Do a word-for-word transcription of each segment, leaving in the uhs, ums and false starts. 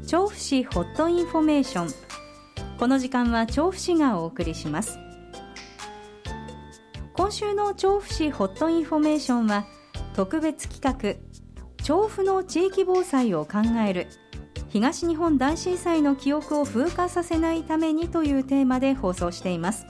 調布市ホットインフォメーション。この時間は調布市がお送りします。今週の調布市ホットインフォメーションは、特別企画調布の地域防災を考える、東日本大震災の記憶を風化させないためにというテーマで放送しています。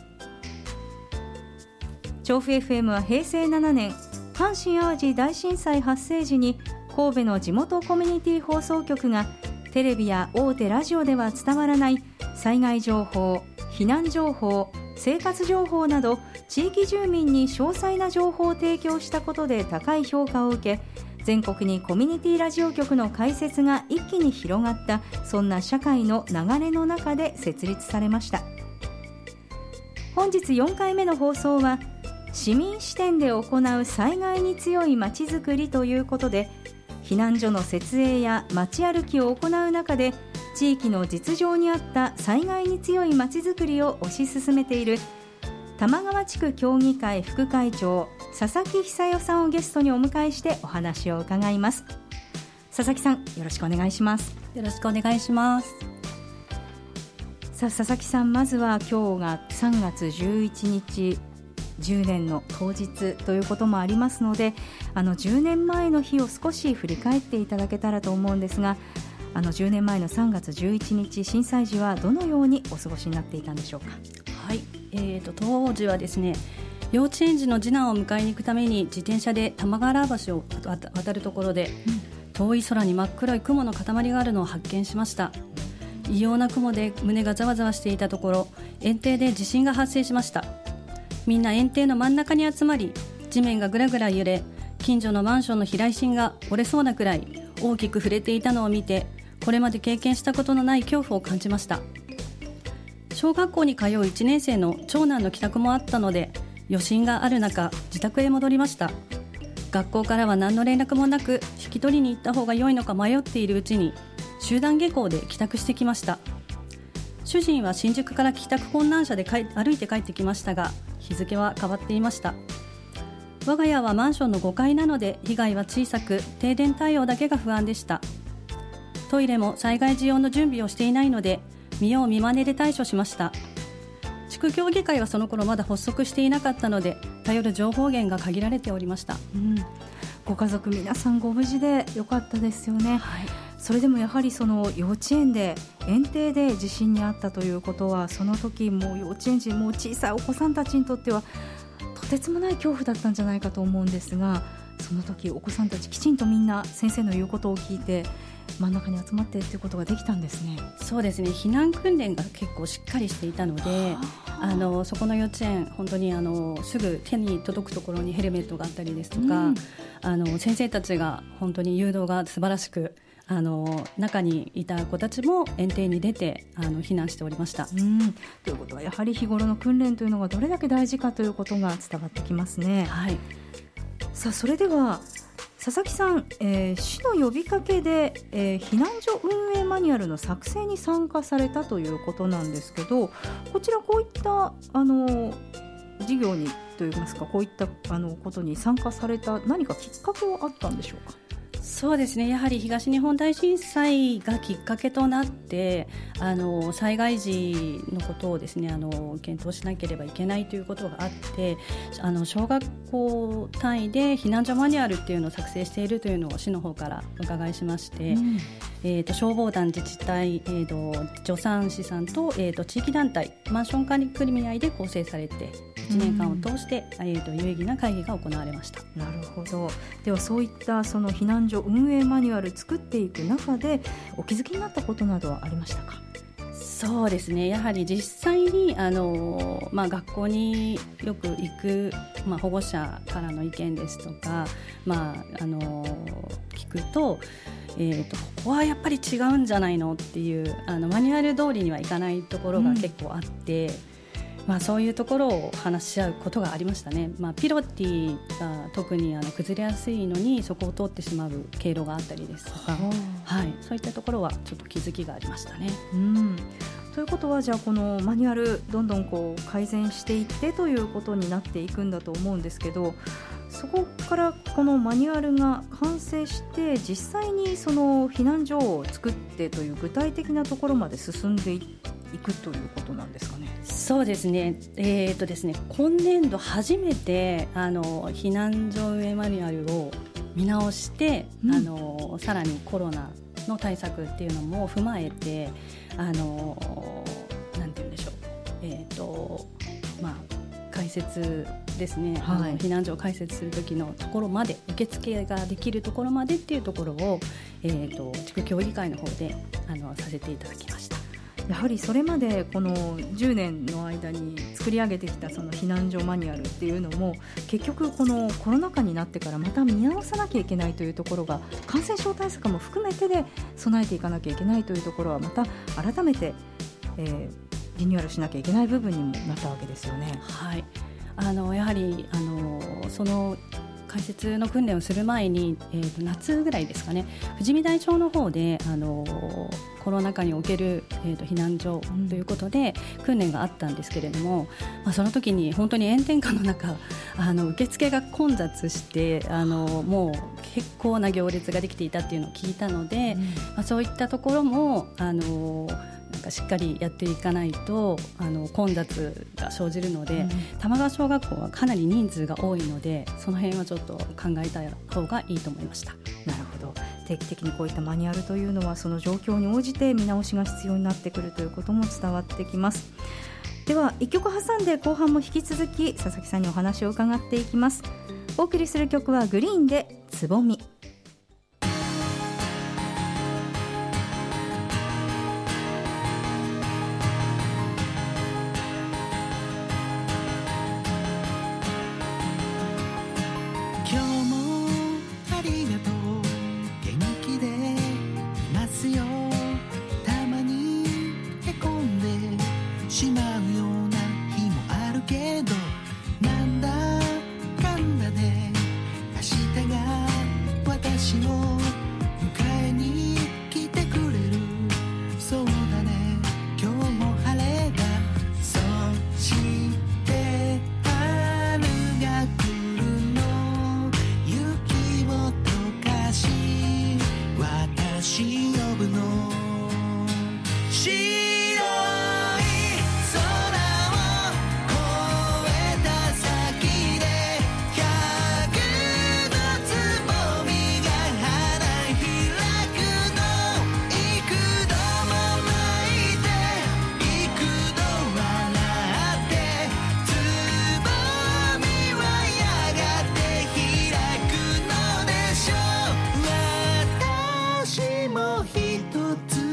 調布 エフエム はへいせいななねん、阪神淡路大震災発生時に神戸の地元コミュニティ放送局がテレビや大手ラジオでは伝わらない災害情報、避難情報、生活情報など地域住民に詳細な情報を提供したことで高い評価を受け、全国にコミュニティラジオ局の開設が一気に広がった、そんな社会の流れの中で設立されました。本日よんかいめの放送は、市民視点で行う災害に強いまちづくりということで、避難所の設営や街歩きを行う中で地域の実情に合った災害に強いまちづくりを推し進めている玉川地区協議会副会長佐々木久代さんをゲストにお迎えしてお話を伺います。佐々木さん、よろしくお願いします。 よろしくお願いします。 さあ、佐々木さん、まずは今日がさんがつじゅういちにち、じゅうねんの当日ということもありますので、あのじゅうねんまえの日を少し振り返っていただけたらと思うんですが、あのじゅうねんまえのさんがつじゅういちにち震災時はどのようにお過ごしになっていたんでしょうか。 はい、えー、と当時はですね、幼稚園児の次男を迎えに行くために自転車で玉川原橋を渡るところで、うん、遠い空に真っ黒い雲の塊があるのを発見しました。異様な雲で胸がざわざわしていたところ、園庭で地震が発生しました。みんな園庭の真ん中に集まり、地面がぐらぐら揺れ、近所のマンションの避雷針が折れそうなくらい大きく触れていたのを見て、これまで経験したことのない恐怖を感じました。小学校に通ういちねんせいの長男の帰宅もあったので、余震がある中自宅へ戻りました。学校からは何の連絡もなく、引き取りに行った方が良いのか迷っているうちに集団下校で帰宅してきました。主人は新宿から帰宅困難者で歩いて帰ってきましたが、日付は変わっていました。我が家はマンションのごかいなので被害は小さく、停電対応だけが不安でした。トイレも災害時用の準備をしていないので、見よう見まねで対処しました。地区協議会はその頃まだ発足していなかったので、頼る情報源が限られておりました。 うん、ご家族皆さんご無事でよかったですよね。はい、それでもやはりその幼稚園で園庭で地震にあったということは、その時もう幼稚園児、もう小さいお子さんたちにとってはとてつもない恐怖だったんじゃないかと思うんですが、その時お子さんたちきちんとみんな先生の言うことを聞いて真ん中に集まってということができたんですね。 そうですね、避難訓練が結構しっかりしていたので、あのそこの幼稚園、本当にあのすぐ手に届くところにヘルメットがあったりですとか、うん、あの先生たちが本当に誘導が素晴らしく、あの中にいた子たちも園庭に出てあの避難しておりました。 うん、ということはやはり日頃の訓練というのがどれだけ大事かということが伝わってきますね。 はい、 さあ、それでは佐々木さん、えー、市の呼びかけで、えー、避難所運営マニュアルの作成に参加されたということなんですけど、こちらこういったあの事業にといいますか、こういったあのことに参加された何かきっかけはあったんでしょうか。 そうですね、やはり東日本大震災がきっかけとなって、あの災害時のことをですね、あの検討しなければいけないということがあって、あの小学校単位で避難所マニュアルっていうのを作成しているというのを市の方からお伺いしまして、うん、えー、と消防団、自治体、えー、と助産師さんと、えー、と地域団体、マンション管理組合で構成されていちねんかんを通して、うん、えー、と有意義な会議が行われました。 なるほど。ではそういったその避難所運営マニュアル作っていく中でお気づきになったことなどはありましたか。 そうですね、やはり実際にあの、まあ、学校によく行く、まあ、保護者からの意見ですとか、まあ、あの聞くと、えーと、ここはやっぱり違うんじゃないのっていうあのマニュアル通りにはいかないところが結構あって、うん、まあ、そういうところを話し合うことがありましたね。まあ、ピロティが特にあの崩れやすいのにそこを通ってしまう経路があったりですとか、はい、そういったところはちょっと気づきがありましたね。 うん、ということはじゃあこのマニュアルどんどんこう改善していってということになっていくんだと思うんですけど、 そこからこのマニュアルが完成して実際にその避難所を作ってという具体的なところまで進んでいくということなんですかね。 そうですね、えーとですね今年度初めてあの避難所運営マニュアルを見直して、うん、あのさらにコロナの対策っていうのも踏まえてあのなんて言うんでしょう、えーとまあ、開設ですね、はい、あの避難所を開設する時のところまで受付ができるところまでっていうところを、えーと地区協議会の方であのさせていただきました。 やはりそれまでこのじゅうねんの間に作り上げてきたその避難所マニュアルっていうのも結局このコロナ禍になってからまた見直さなきゃいけないというところが感染症対策も含めてで備えていかなきゃいけないというところはまた改めて、えー、リニューアルしなきゃいけない部分にもなったわけですよね。 はい、あのやはりあのその開設の訓練をする前に、えー、と夏ぐらいですかね、富士見台町の方であのコロナ禍における、えー、と避難所ということで訓練があったんですけれども、まあ、その時に本当に炎天下の中あの受付が混雑してあのもう結構な行列ができていたっていうのを聞いたので、うんまあ、そういったところもあのなんかしっかりやっていかないとあの混雑が生じるので、うん、玉川小学校はかなり人数が多いのでその辺はちょっと考えた方がいいと思いました。 なるほど、定期的にこういったマニュアルというのはその状況に応じて見直しが必要になってくるということも伝わってきます。ではいっきょく挟んで後半も引き続き佐々木さんにお話を伺っていきます。お送りする曲はグリーンでつぼみ。 一つ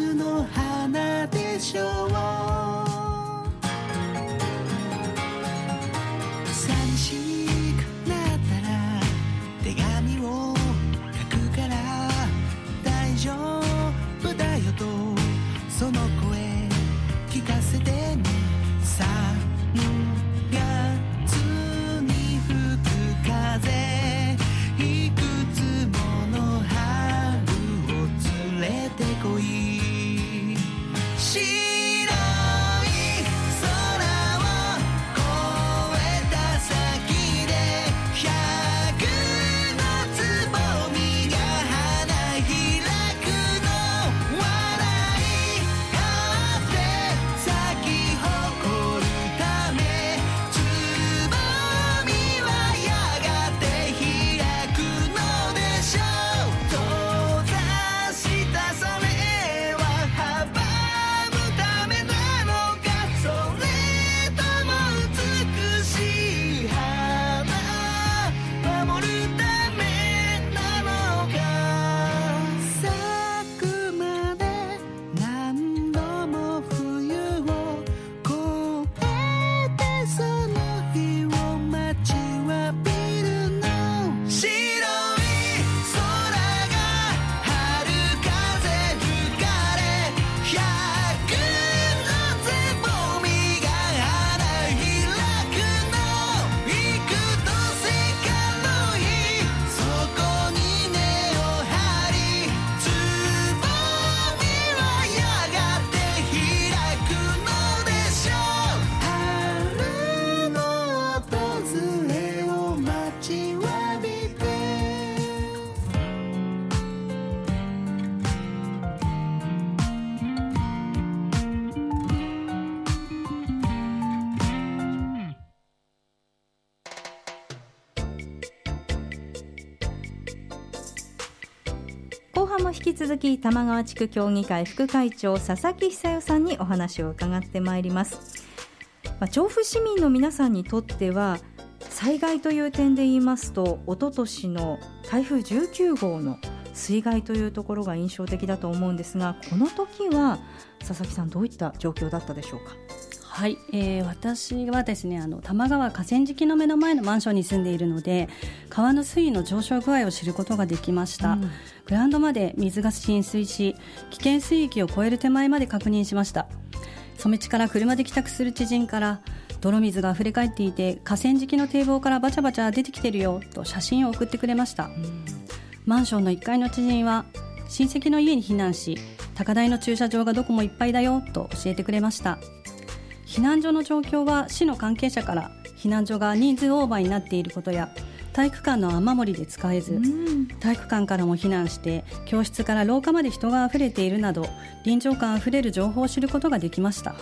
半も引き続き玉川地区協議会副会長佐々木久代さんにお話を伺ってまいります。まあ、調布市民の皆さんにとっては災害という点で言いますと、おととしの台風じゅうきゅうごうの水害というところが印象的だと思うんですが、この時は佐々木さんどういった状況だったでしょうか。 はい、えー、私はですね、あの多摩川河川敷の目の前のマンションに住んでいるので、川の水位の上昇具合を知ることができました、うん、グラウンドまで水が浸水し、危険水域を超える手前まで確認しました。染地から車で帰宅する知人から、泥水があふれ返っていて河川敷の堤防からバチャバチャ出てきてるよと写真を送ってくれました、うん、マンションのいっかいの知人は親戚の家に避難し、高台の駐車場がどこもいっぱいだよと教えてくれました。避難所の状況は市の関係者から、避難所が人数オーバーになっていることや、体育館の雨漏りで使えず、うん、体育館からも避難して教室から廊下まで人があふれているなど、臨場感あふれる情報を知ることができました、はい、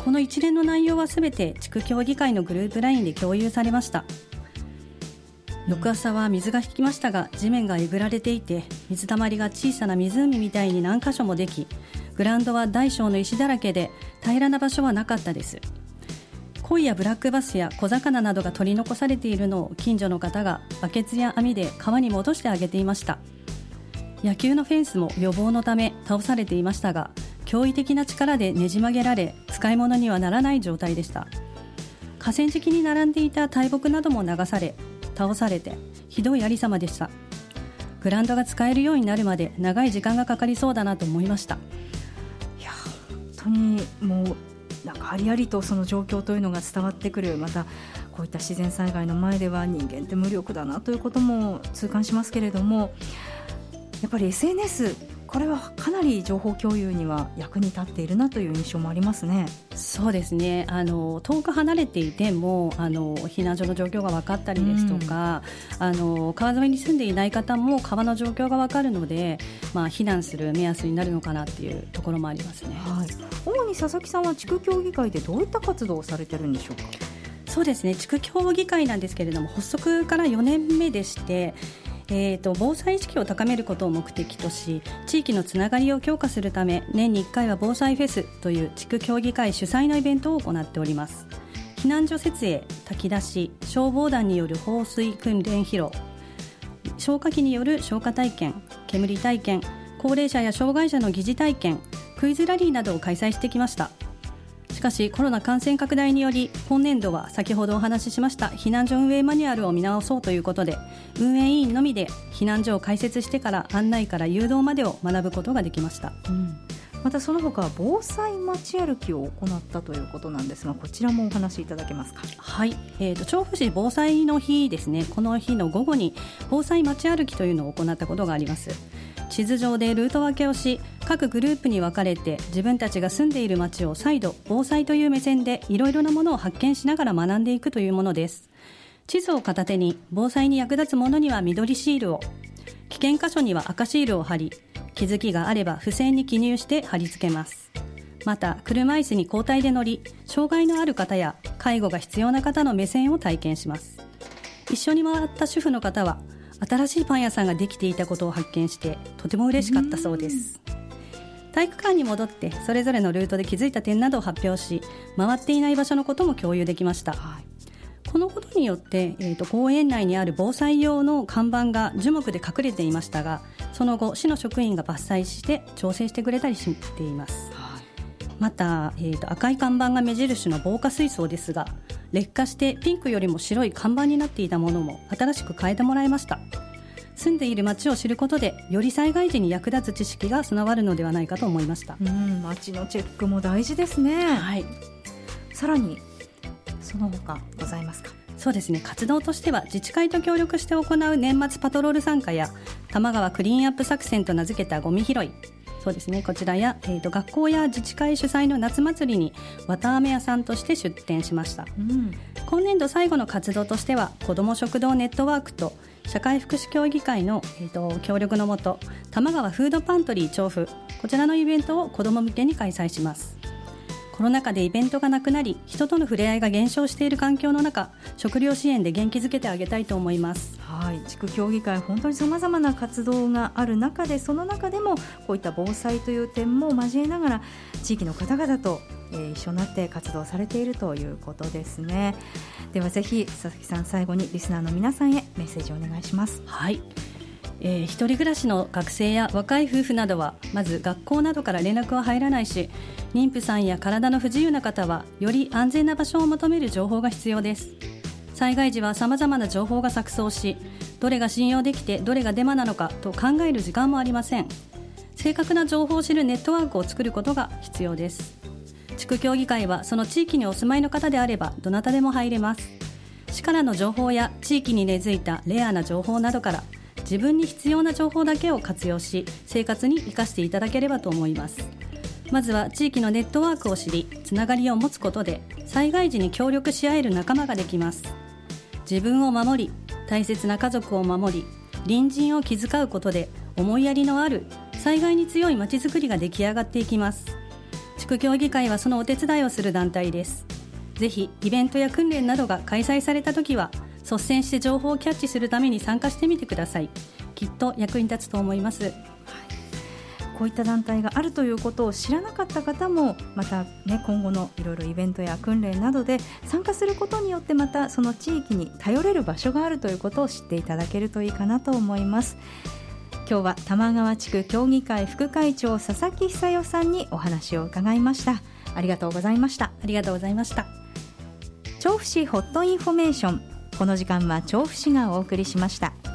この一連の内容はすべて地区協議会のグループラインで共有されました。翌朝は水が引きましたが、地面がえぐられていて、水たまりが小さな湖みたいに何箇所もでき、グラウンドは大小の石だらけで平らな場所はなかったです。鯉やブラックバスや小魚などが取り残されているのを近所の方がバケツや網で川に戻してあげていました。野球のフェンスも予防のため倒されていましたが、驚異的な力でねじ曲げられ、使い物にはならない状態でした。河川敷に並んでいた大木なども流され、倒されて、ひどいありさまでした。グラウンドが使えるようになるまで長い時間がかかりそうだなと思いました。 いや、本当にもうなんかありありとその状況というのが伝わってくる。またこういった自然災害の前では人間って無力だなということも痛感しますけれども、やっぱり エスエヌエス、これはかなり情報共有には役に立っているなという印象もありますね。 そうですね、あの遠く離れていてもあの避難所の状況が分かったりですとか、うん、あの川沿いに住んでいない方も川の状況が分かるので、まあ、避難する目安になるのかなっていうところもありますね、 はい、主に佐々木さんは地区協議会でどういった活動をされてるんでしょうか。 そうですね、地区協議会なんですけれども、発足からよねんめでして、えーと、防災意識を高めることを目的とし、地域のつながりを強化するため、年にいっかいは防災フェスという地区協議会主催のイベントを行っております。避難所設営、炊き出し、消防団による放水訓練披露、消火器による消火体験、煙体験、高齢者や障害者の疑似体験、クイズラリーなどを開催してきました。しかしコロナ感染拡大により、今年度は先ほどお話ししました避難所運営マニュアルを見直そうということで、運営委員のみで避難所を開設してから案内から誘導までを学ぶことができました、うん、 またその他防災街歩きを行ったということなんですが、こちらもお話しいただけますか。 はい、えーと、調布市防災の日ですね、この日の午後に防災街歩きというのを行ったことがあります。地図上でルート分けをし、各グループに分かれて自分たちが住んでいる町を再度防災という目線でいろいろなものを発見しながら学んでいくというものです。地図を片手に防災に役立つものには緑シールを、危険箇所には赤シールを貼り、気づきがあれば付箋に記入して貼り付けます。また車椅子に交代で乗り、障害のある方や介護が必要な方の目線を体験します。一緒に回った主婦の方は新しいパン屋さんができていたことを発見してとても嬉しかったそうです。体育館に戻ってそれぞれのルートで気づいた点などを発表し、回っていない場所のことも共有できました、はい、このことによって、えーと、公園内にある防災用の看板が樹木で隠れていましたが、その後市の職員が伐採して調整してくれたりしています、はい、また、えーと、赤い看板が目印の防火水槽ですが、劣化してピンクよりも白い看板になっていたものも新しく変えてもらいました。住んでいる町を知ることでより災害時に役立つ知識が備わるのではないかと思いました。 うん、町のチェックも大事ですね、はい、さらにその他ございますか。 そうですね、活動としては自治会と協力して行う年末パトロール参加や多摩川クリーンアップ作戦と名付けたゴミ拾い、そうですね、こちらや、えーと、学校や自治会主催の夏祭りに綿あめ屋さんとして出展しました、うん、今年度最後の活動としては子ども食堂ネットワークと社会福祉協議会の、えーと、協力のもと多摩川フードパントリー調布、こちらのイベントを子ども向けに開催します。 コロナ禍でイベントがなくなり、人との触れ合いが減少している環境の中、食料支援で元気づけてあげたいと思います。 はい、地区協議会本当にさまざまな活動がある中で、その中でもこういった防災という点も交えながら地域の方々と、えー、一緒になって活動されているということですね。ではぜひ佐々木さん、最後にリスナーの皆さんへメッセージをお願いします。 はい、えー、一人暮らしの学生や若い夫婦などはまず学校などから連絡は入らないし、妊婦さんや体の不自由な方はより安全な場所を求める情報が必要です。災害時はさまざまな情報が錯綜し、どれが信用できてどれがデマなのかと考える時間もありません。正確な情報を知るネットワークを作ることが必要です。地区協議会はその地域にお住まいの方であればどなたでも入れます。市からの情報や地域に根付いたレアな情報などから自分に必要な情報だけを活用し、生活に生かしていただければと思います。まずは地域のネットワークを知り、つながりを持つことで災害時に協力し合える仲間ができます。自分を守り、大切な家族を守り、隣人を気遣うことで思いやりのある災害に強いまちづくりが出来上がっていきます。地区協議会はそのお手伝いをする団体です。ぜひイベントや訓練などが開催されたときは率先して情報をキャッチするために参加してみてください。きっと役に立つと思います。はい、 こういった団体があるということを知らなかった方もまた、ね、今後のいろいろイベントや訓練などで参加することによってまたその地域に頼れる場所があるということを知っていただけるといいかなと思います。今日は玉川地区協議会副会長佐々木久代さんにお話を伺いました。ありがとうございました。 ありがとうございました。 調布市ホットインフォメーション、この時間は調布市がお送りしました。